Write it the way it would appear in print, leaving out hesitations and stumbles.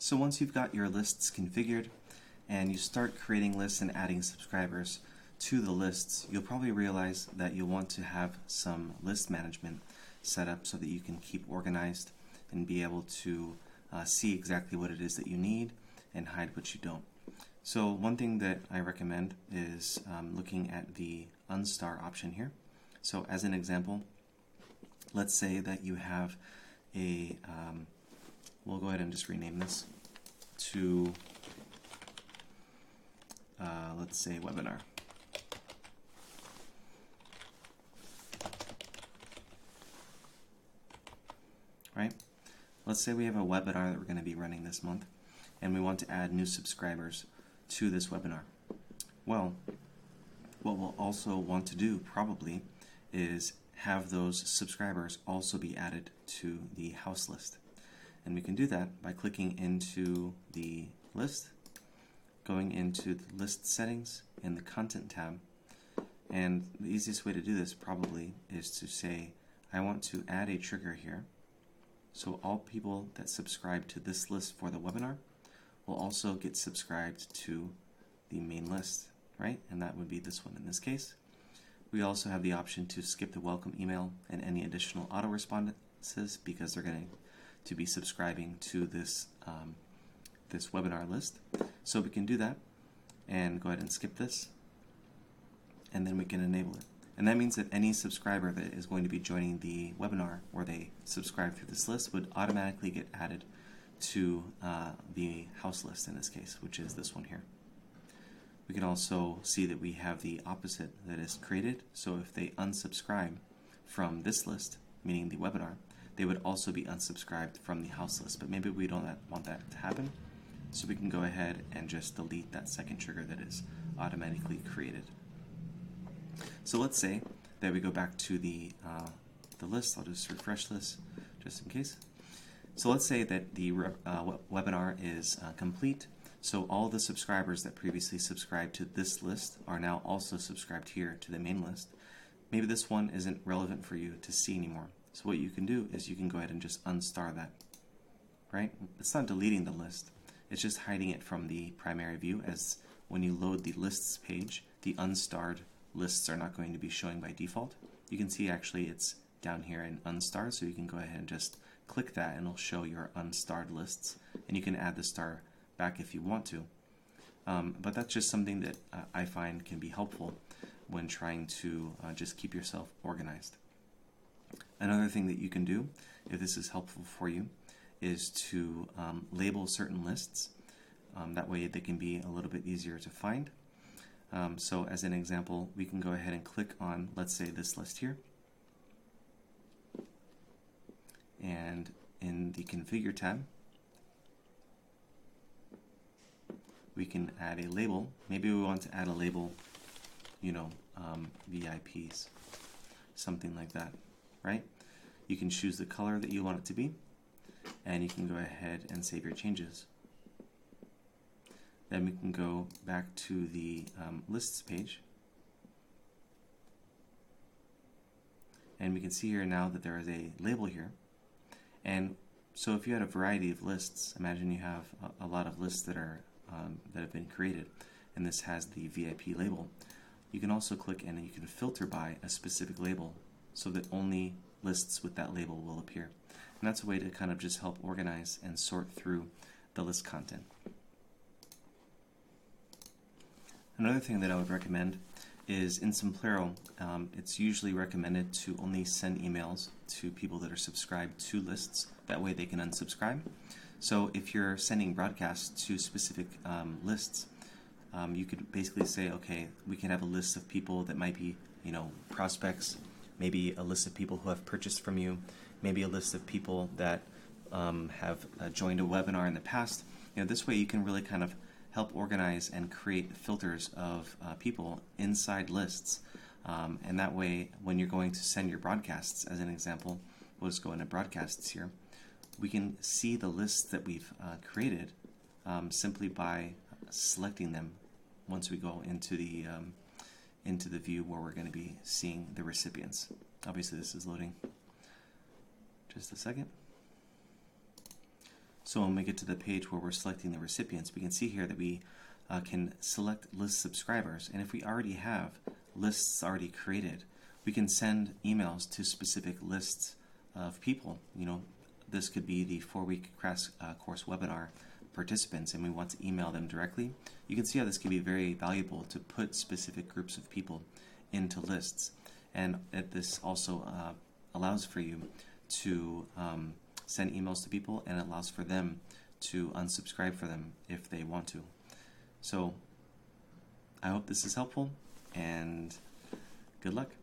So once you've got your lists configured and you start creating lists and adding subscribers to the lists, you'll probably realize that you'll want to have some list management set up so that you can keep organized and be able to see exactly what it is that you need and hide what you don't. So one thing that I recommend is looking at the unstar option here. So as an example, let's say that you have a, we'll go ahead and just rename this to, let's say, webinar. Right? Let's say we have a webinar that we're going to be running this month, and we want to add new subscribers to this webinar. Well, what we'll also want to do probably is have those subscribers also be added to the house list. And we can do that by clicking into the list, going into the list settings in the content tab. And the easiest way to do this probably is to say, I want to add a trigger here. So all people that subscribe to this list for the webinar will also get subscribed to the main list, right? And that would be this one in this case. We also have the option to skip the welcome email and any additional auto responses because they're going to be subscribing to this this webinar list. So we can do that and go ahead and skip this, and then we can enable it. And that means that any subscriber that is going to be joining the webinar where they subscribe through this list would automatically get added to the house list in this case, which is this one here. We can also see that we have the opposite that is created. So if they unsubscribe from this list, meaning the webinar, they would also be unsubscribed from the house list. But maybe we don't want that to happen. So we can go ahead and just delete that second trigger that is automatically created. So let's say that we go back to the list. I'll just refresh this just in case. So let's say that the webinar is complete. So all the subscribers that previously subscribed to this list are now also subscribed here to the main list. Maybe this one isn't relevant for you to see anymore. So what you can do is you can go ahead and just unstar that, right? It's not deleting the list. It's just hiding it from the primary view, as when you load the lists page, the unstarred lists are not going to be showing by default. You can see actually it's down here in unstarred, so you can go ahead and just click that and it'll show your unstarred lists, and you can add the star back if you want to. But that's just something that I find can be helpful when trying to just keep yourself organized. Another thing that you can do, if this is helpful for you, is to label certain lists. That way they can be a little bit easier to find. So as an example, we can go ahead and click on, let's say, this list here. And in the Configure tab, we can add a label. Maybe we want to add a label, VIPs, something like that, right? You can choose the color that you want it to be, and you can go ahead and save your changes. Then we can go back to the lists page, and we can see here now that there is a label here. And so if you had a variety of lists, imagine you have a lot of lists that are that have been created, and this has the VIP label. You can also click and you can filter by a specific label so that only lists with that label will appear. And that's a way to kind of just help organize and sort through the list content. Another thing that I would recommend is in Simplero, it's usually recommended to only send emails to people that are subscribed to lists. That way they can unsubscribe. So if you're sending broadcasts to specific lists, you could basically say, okay, we can have a list of people that might be, prospects, maybe a list of people who have purchased from you, maybe a list of people that have joined a webinar in the past. This way you can really kind of help organize and create filters of people inside lists. And that way, when you're going to send your broadcasts, as an example, we'll just go into broadcasts here, we can see the lists that we've created simply by selecting them once we go into the view where we're going to be seeing the recipients. Obviously this is loading. Just a second. So when we get to the page where we're selecting the recipients, we can see here that we can select list subscribers. And if we already have lists already created, we can send emails to specific lists of people. You know, this could be the 4-week course webinar participants, and we want to email them directly. You can see how this can be very valuable to put specific groups of people into lists. And this also allows for you to send emails to people, and it allows for them to unsubscribe for them if they want to. So I hope this is helpful, and good luck.